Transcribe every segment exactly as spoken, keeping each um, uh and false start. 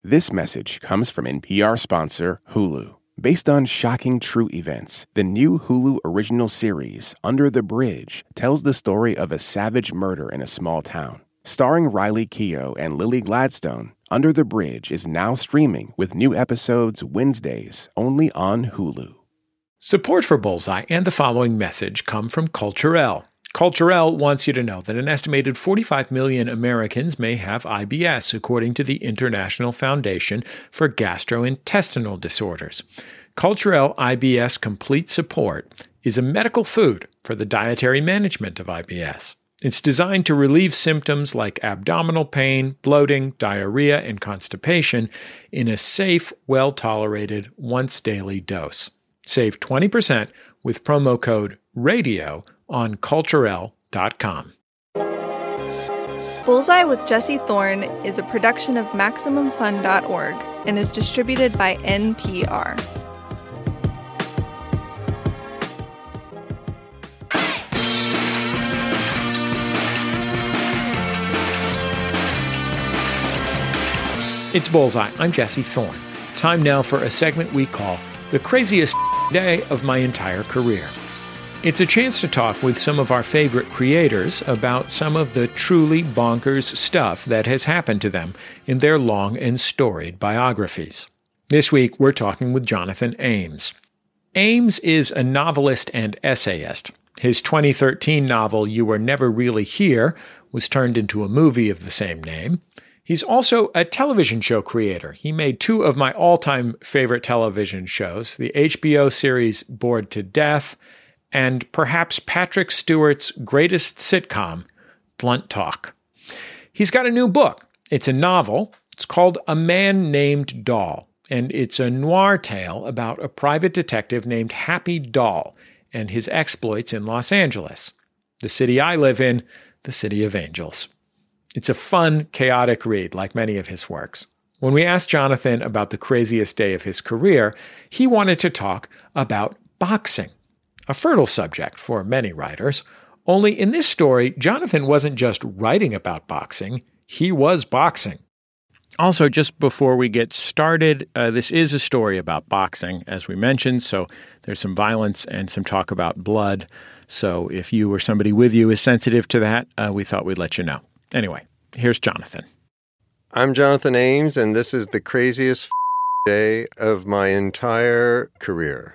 This message comes from N P R sponsor Hulu. Based on shocking true events, the new Hulu original series, Under the Bridge, tells the story of a savage murder in a small town. Starring Riley Keough and Lily Gladstone, Under the Bridge is now streaming with new episodes Wednesdays only on Hulu. Support for Bullseye and the following message come from Culturelle. Culturelle wants you to know that an estimated forty-five million Americans may have I B S, according to the International Foundation for Gastrointestinal Disorders. Culturelle I B S Complete Support is a medical food for the dietary management of I B S. It's designed to relieve symptoms like abdominal pain, bloating, diarrhea, and constipation in a safe, well-tolerated, once-daily dose. Save twenty percent with promo code RADIO on culturelle dot com. Bullseye with Jesse Thorne is a production of Maximum Fun dot org and is distributed by N P R. It's Bullseye. I'm Jesse Thorne. Time now for a segment we call The Craziest Day of My Entire Career. It's a chance to talk with some of our favorite creators about some of the truly bonkers stuff that has happened to them in their long and storied biographies. This week, we're talking with Jonathan Ames. Ames is a novelist and essayist. His twenty thirteen novel, You Were Never Really Here, was turned into a movie of the same name. He's also a television show creator. He made two of my all-time favorite television shows, the H B O series Bored to Death, and perhaps Patrick Stewart's greatest sitcom, Blunt Talk. He's got a new book. It's a novel. It's called A Man Named Doll, and it's a noir tale about a private detective named Happy Doll and his exploits in Los Angeles, the city I live in, the City of Angels. It's a fun, chaotic read, like many of his works. When we asked Jonathan about the craziest day of his career, he wanted to talk about boxing, a fertile subject for many writers. Only in this story, Jonathan wasn't just writing about boxing, he was boxing. Also, just before we get started, uh, this is a story about boxing, as we mentioned, so there's some violence and some talk about blood. So if you or somebody with you is sensitive to that, uh, we thought we'd let you know. Anyway, here's Jonathan. I'm Jonathan Ames, and this is the craziest day of my entire career.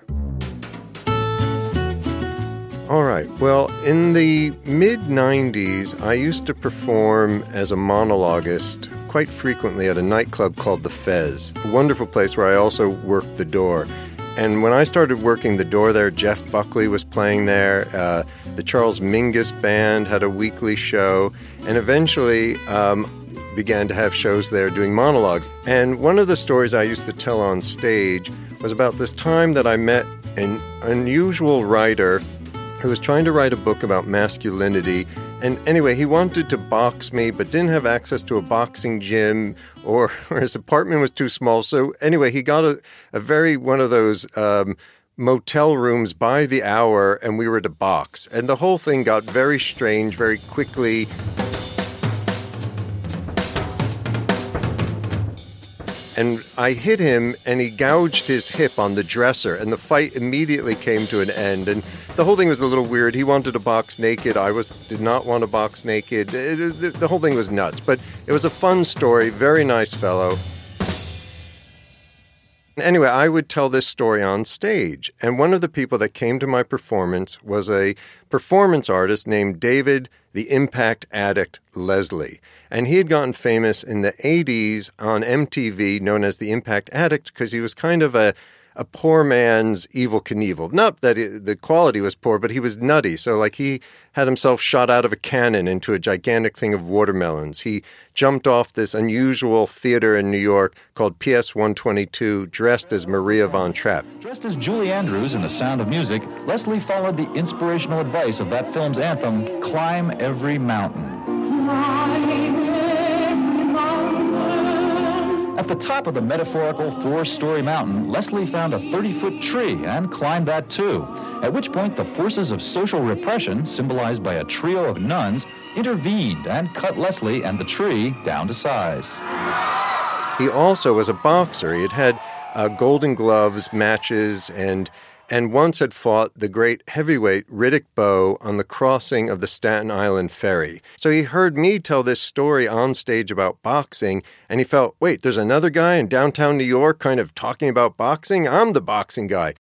All right. Well, in the mid nineties, I used to perform as a monologuist quite frequently at a nightclub called The Fez, a wonderful place where I also worked the door. And when I started working the door there, Jeff Buckley was playing there. Uh, the Charles Mingus Band had a weekly show, and eventually um, began to have shows there doing monologues. And one of the stories I used to tell on stage was about this time that I met an unusual writer who was trying to write a book about masculinity. And anyway, he wanted to box me, but didn't have access to a boxing gym, or, or his apartment was too small. So anyway, he got a, a very, one of those um, motel rooms by the hour, and we were to box. And the whole thing got very strange very quickly. And I hit him, and he gouged his hip on the dresser, and the fight immediately came to an end. And the whole thing was a little weird. He wanted to box naked. I was did not want to box naked. It, it, the whole thing was nuts. But it was a fun story. Very nice fellow. Anyway, I would tell this story on stage. And one of the people that came to my performance was a performance artist named David the Impact Addict Leslie. And he had gotten famous in the eighties on M T V, known as the Impact Addict, because he was kind of a, a poor man's Evel Knievel. Not that it, the quality was poor, but he was nutty. So like he had himself shot out of a cannon into a gigantic thing of watermelons. He jumped off this unusual theater in New York called P S one twenty-two, dressed as Maria von Trapp. Dressed as Julie Andrews in The Sound of Music, Leslie followed the inspirational advice of that film's anthem, Climb Every Mountain. At the top of the metaphorical four-story mountain, Leslie found a thirty-foot tree and climbed that too, at which point the forces of social repression, symbolized by a trio of nuns, intervened and cut Leslie and the tree down to size. he also was a boxer. He had had uh, Golden Gloves matches and and once had fought the great heavyweight Riddick Bowe on the crossing of the Staten Island Ferry. So he heard me tell this story on stage about boxing, and he felt, wait, there's another guy in downtown New York kind of talking about boxing? I'm the boxing guy.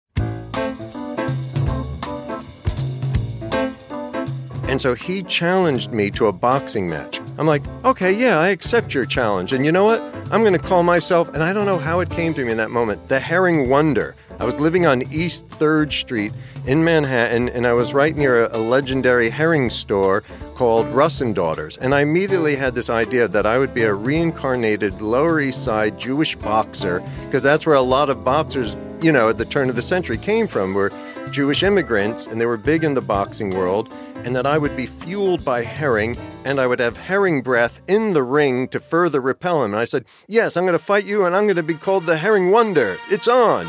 And so he challenged me to a boxing match. I'm like, okay, yeah, I accept your challenge. And you know what? I'm going to call myself, and I don't know how it came to me in that moment, the Herring Wonder. I was living on East third Street in Manhattan, and I was right near a, a legendary herring store called Russ and Daughters. And I immediately had this idea that I would be a reincarnated Lower East Side Jewish boxer, because that's where a lot of boxers, you know, at the turn of the century came from, were Jewish immigrants, and they were big in the boxing world, and that I would be fueled by herring, and I would have herring breath in the ring to further repel him. And I said, yes, I'm going to fight you, and I'm going to be called the Herring Wonder. It's on.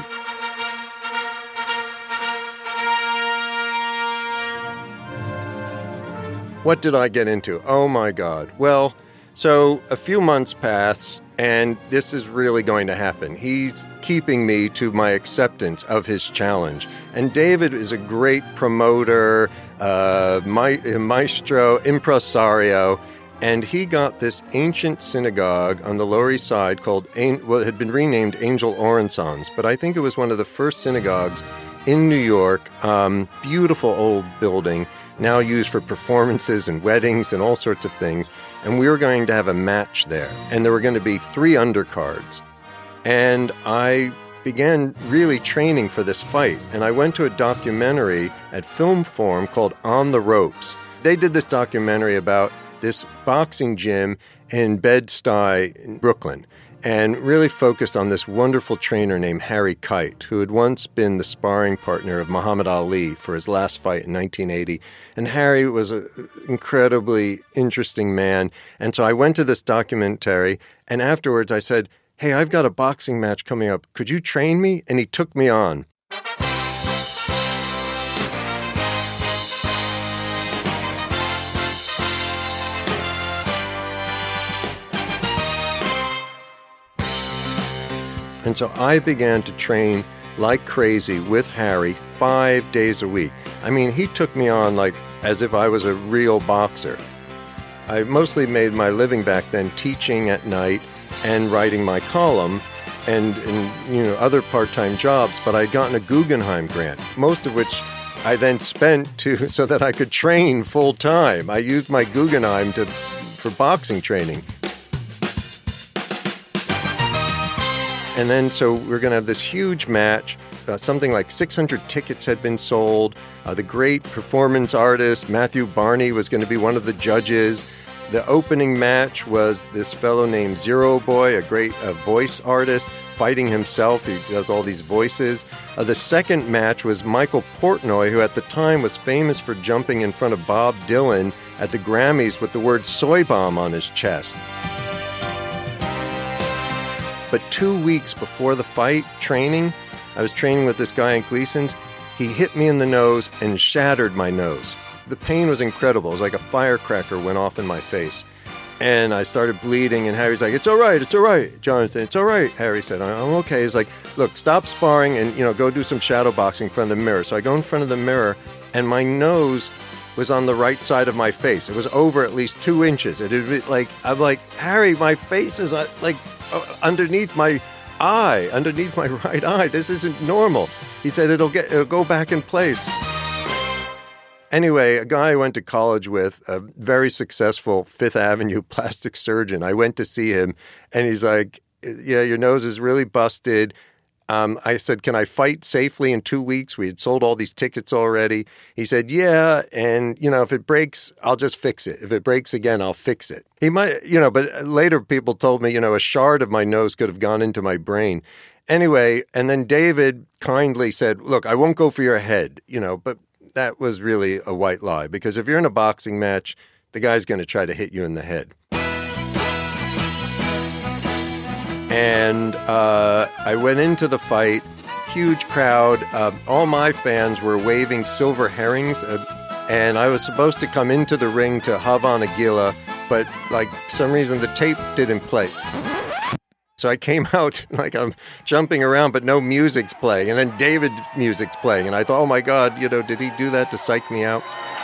What did I get into? Oh, my God. Well, so a few months pass, and this is really going to happen. He's keeping me to my acceptance of his challenge. And David is a great promoter, uh, maestro, impresario, and he got this ancient synagogue on the Lower East Side called, well, it had been renamed Angel Orensan's, but I think it was one of the first synagogues in New York. Um, beautiful old building, now used for performances and weddings and all sorts of things. And we were going to have a match there. And there were going to be three undercards. And I began really training for this fight. And I went to a documentary at Film Forum called On the Ropes. They did this documentary about this boxing gym in Bed-Stuy in Brooklyn, and really focused on this wonderful trainer named Harry Kite, who had once been the sparring partner of Muhammad Ali for his last fight in nineteen eighty. And Harry was an incredibly interesting man. And so I went to this documentary, and afterwards I said, hey, I've got a boxing match coming up. Could you train me? And he took me on. And so I began to train like crazy with Harry five days a week. I mean, he took me on like as if I was a real boxer. I mostly made my living back then teaching at night and writing my column and, and you know, other part-time jobs, but I'd gotten a Guggenheim grant, most of which I then spent to so that I could train full-time. I used my Guggenheim to for boxing training. And then, so we're going to have this huge match. Uh, something like six hundred tickets had been sold. Uh, the great performance artist, Matthew Barney, was going to be one of the judges. The opening match was this fellow named Zero Boy, a great uh, voice artist, fighting himself. He does all these voices. Uh, the second match was Michael Portnoy, who at the time was famous for jumping in front of Bob Dylan at the Grammys with the word soy bomb on his chest. But two weeks before the fight, training, I was training with this guy in Gleason's. He hit me in the nose and shattered my nose. The pain was incredible. It was like a firecracker went off in my face. And I started bleeding, and Harry's like, it's all right, it's all right, Jonathan, it's all right. Harry said, I'm okay. He's like, look, stop sparring and, you know, go do some shadow boxing in front of the mirror. So I go in front of the mirror, and my nose was on the right side of my face. It was over at least two inches. It had like, I'm like, Harry, my face is like, underneath my eye, underneath my right eye. This isn't normal. He said, it'll get, it'll go back in place. Anyway, a guy I went to college with, a very successful Fifth Avenue plastic surgeon, I went to see him, and he's like, yeah, your nose is really busted. Um, I said, can I fight safely in two weeks? We had sold all these tickets already. He said, yeah, and, you know, if it breaks, I'll just fix it. If it breaks again, I'll fix it. He might, you know, but later people told me, you know, a shard of my nose could have gone into my brain. Anyway, and then David kindly said, look, I won't go for your head, you know, but that was really a white lie, because if you're in a boxing match, the guy's going to try to hit you in the head. And uh, I went into the fight, huge crowd. Uh, all my fans were waving silver herrings, uh, and I was supposed to come into the ring to Hava Nagila, but like for some reason the tape didn't play. So I came out like I'm jumping around, but no music's playing. And then David's music's playing. And I thought, oh my God, you know, did he do that to psych me out?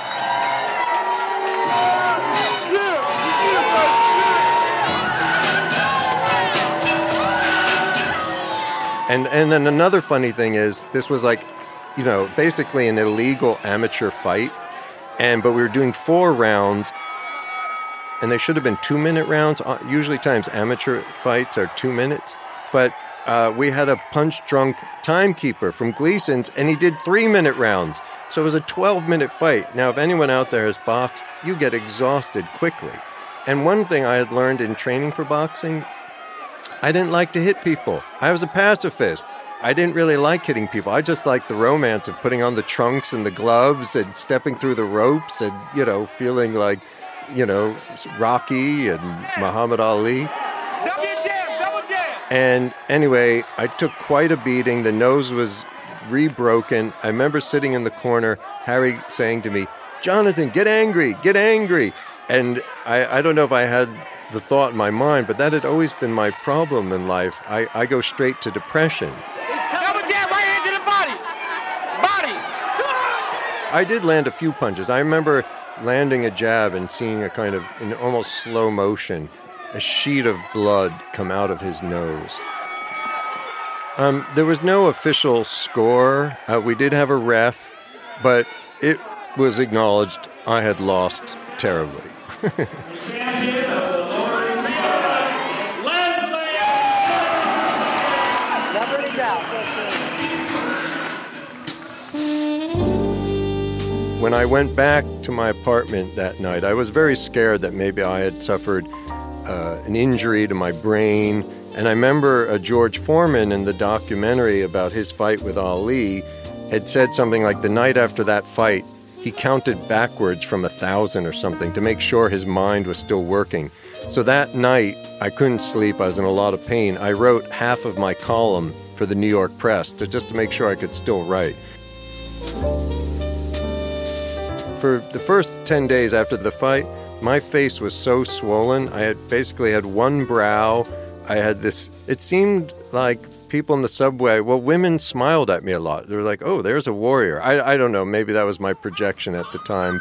And and then another funny thing is, this was like, you know, basically an illegal amateur fight. And but we were doing four rounds, and they should have been two-minute rounds. Usually times amateur fights are two minutes. But uh, we had a punch-drunk timekeeper from Gleason's, and he did three-minute rounds. So it was a twelve-minute fight. Now, if anyone out there has boxed, you get exhausted quickly. And one thing I had learned in training for boxing, I didn't like to hit people. I was a pacifist. I didn't really like hitting people. I just liked the romance of putting on the trunks and the gloves and stepping through the ropes and, you know, feeling like, you know, Rocky and Muhammad Ali. Double jab, double jab. And anyway, I took quite a beating. The nose was re-broken. I remember sitting in the corner, Harry saying to me, "Jonathan, get angry, get angry." And I, I don't know if I had the thought in my mind, but that had always been my problem in life. I, I go straight to depression. Double jab, right hand to the body. Body. I did land a few punches. I remember landing a jab and seeing a kind of, in almost slow motion, a sheet of blood come out of his nose. Um, there was no official score. Uh, we did have a ref, but it was acknowledged I had lost terribly. When I went back to my apartment that night, I was very scared that maybe I had suffered uh, an injury to my brain. And I remember uh, George Foreman in the documentary about his fight with Ali had said something like the night after that fight, he counted backwards from a thousand or something to make sure his mind was still working. So that night, I couldn't sleep. I was in a lot of pain. I wrote half of my column for the New York Press to just to make sure I could still write. For the first ten days after the fight, my face was so swollen. I had basically had one brow. I had this, it seemed like people in the subway, well, women smiled at me a lot. They were like, oh, there's a warrior. I, I don't know, maybe that was my projection at the time.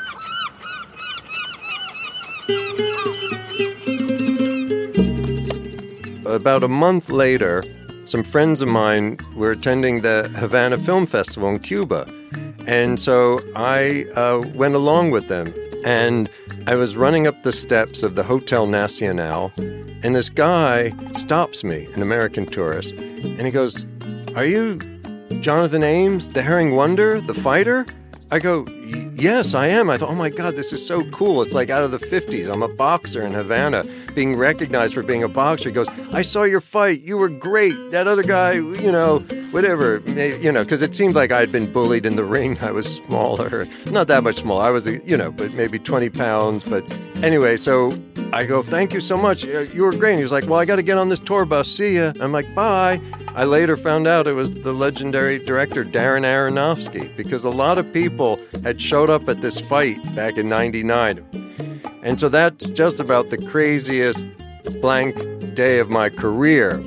About a month later, some friends of mine were attending the Havana Film Festival in Cuba. And so I uh, went along with them. And I was running up the steps of the Hotel Nacional, and this guy stops me, an American tourist, and he goes, "Are you Jonathan Ames, the Herring Wonder, the fighter?" I go, "Yes, I am." I thought, oh my God, this is so cool. It's like out of the fifties. I'm a boxer in Havana, being recognized for being a boxer. He goes, "I saw your fight. You were great. That other guy, you know, whatever." You know, because it seemed like I had been bullied in the ring. I was smaller. Not that much smaller. I was, you know, but maybe twenty pounds. But anyway, so I go, "Thank you so much. You were great." And he was like, "Well, I got to get on this tour bus. See ya." I'm like, "Bye." I later found out it was the legendary director Darren Aronofsky, because a lot of people had showed up at this fight back in ninety-nine. And so that's just about the craziest blank day of my career.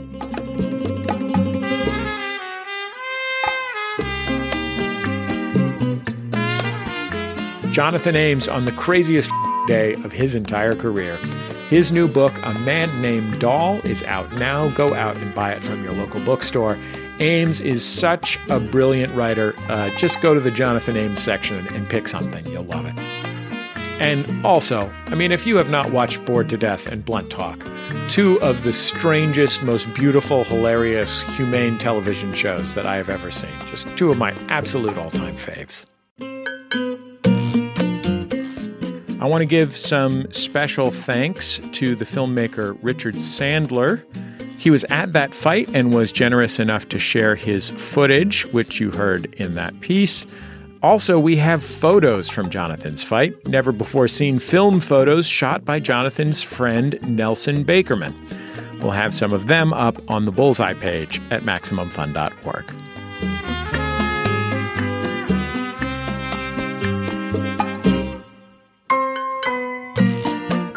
Jonathan Ames on the craziest day of his entire career. His new book, A Man Named Doll, is out now. Go out and buy it from your local bookstore. Ames is such a brilliant writer. Uh, just go to the Jonathan Ames section and pick something. You'll love it. And also, I mean, if you have not watched Bored to Death and Blunt Talk, two of the strangest, most beautiful, hilarious, humane television shows that I have ever seen. Just two of my absolute all-time faves. I want to give some special thanks to the filmmaker Richard Sandler. He was at that fight and was generous enough to share his footage, which you heard in that piece. Also, we have photos from Jonathan's fight, never-before-seen film photos shot by Jonathan's friend Nelson Bakerman. We'll have some of them up on the Bullseye page at Maximum Fun dot org.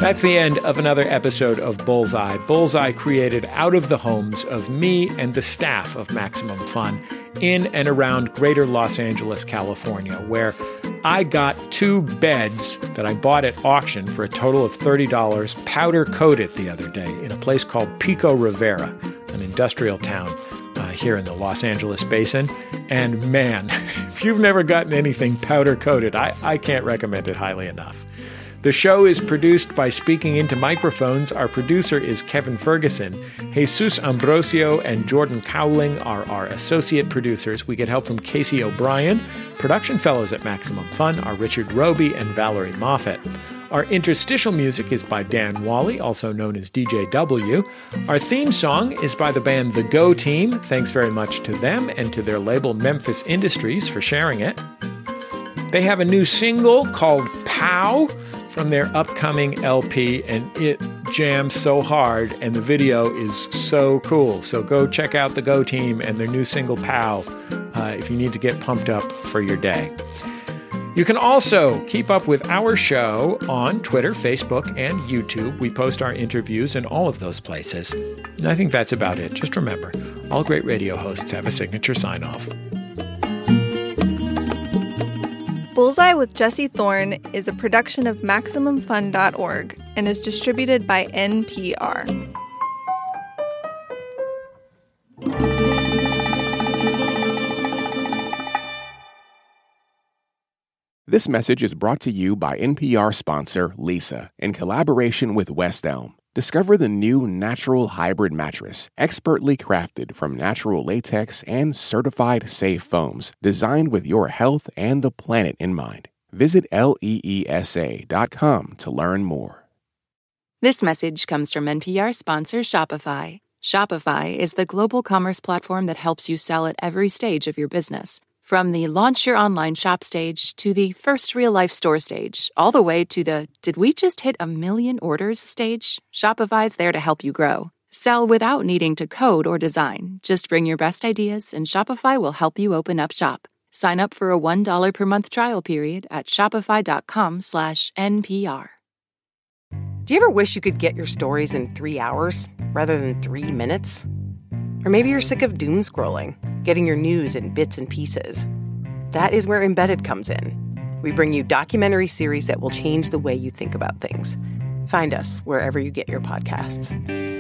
That's the end of another episode of Bullseye. Bullseye created out of the homes of me and the staff of Maximum Fun in and around greater Los Angeles, California, where I got two beds that I bought at auction for a total of thirty dollars, powder-coated the other day in a place called Pico Rivera, an industrial town uh, here in the Los Angeles basin. And man, if you've never gotten anything powder-coated, I, I can't recommend it highly enough. The show is produced by Speaking Into Microphones. Our producer is Kevin Ferguson. Jesus Ambrosio and Jordan Cowling are our associate producers. We get help from Casey O'Brien. Production fellows at Maximum Fun are Richard Roby and Valerie Moffat. Our interstitial music is by Dan Wally, also known as D J W. Our theme song is by the band The Go Team. Thanks very much to them and to their label Memphis Industries for sharing it. They have a new single called Pow from their upcoming L P, and it jams so hard, and the video is so cool. So go check out the Go Team and their new single, Pow, uh, if you need to get pumped up for your day. You can also keep up with our show on Twitter, Facebook, and YouTube. We post our interviews in all of those places. And I think that's about it. Just remember, all great radio hosts have a signature sign-off. Bullseye with Jesse Thorne is a production of Maximum Fun dot org and is distributed by N P R. This message is brought to you by N P R sponsor Leesa in collaboration with West Elm. Discover the new natural hybrid mattress, expertly crafted from natural latex and certified safe foams, designed with your health and the planet in mind. Visit leesa dot com to learn more. This message comes from N P R sponsor Shopify. Shopify is the global commerce platform that helps you sell at every stage of your business. From the launch your online shop stage to the first real-life store stage, all the way to the did we just hit a million orders stage, Shopify's there to help you grow. Sell without needing to code or design. Just bring your best ideas and Shopify will help you open up shop. Sign up for a one dollar per month trial period at shopify.com slash NPR. Do you ever wish you could get your stories in three hours rather than three minutes? Or maybe you're sick of doom scrolling, getting your news in bits and pieces. That is where Embedded comes in. We bring you documentary series that will change the way you think about things. Find us wherever you get your podcasts.